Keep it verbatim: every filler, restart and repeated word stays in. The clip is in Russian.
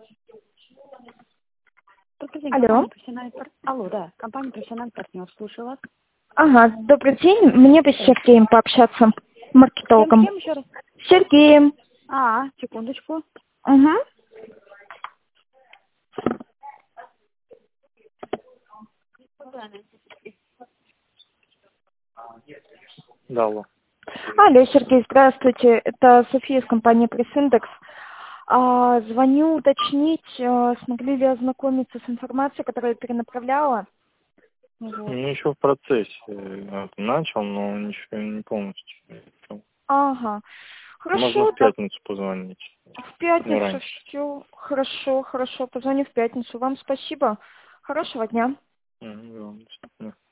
Добрый день, Алло. компания профессиональный пар- Алло, да, компания профессиональный партнер, слушаю вас. Ага, добрый день. Мне бы с Сергеем пообщаться, С кем, с маркетологом. кем еще раз? С Сергеем. А, секундочку. Угу. Да, алло. Алло, Сергей, здравствуйте. Это София из компании Пресиндекс. А, звоню уточнить, а, смогли ли ознакомиться с информацией, которую я перенаправляла. Вот. Ну, еще в процессе э, начал, но ничего не полностью. Ага. Можно Хорошо, в так пятницу позвонить. в Не пятницу раньше. все. Хорошо, хорошо. Позвоню в пятницу. Вам спасибо. Хорошего дня. Мгм, да, до свидания.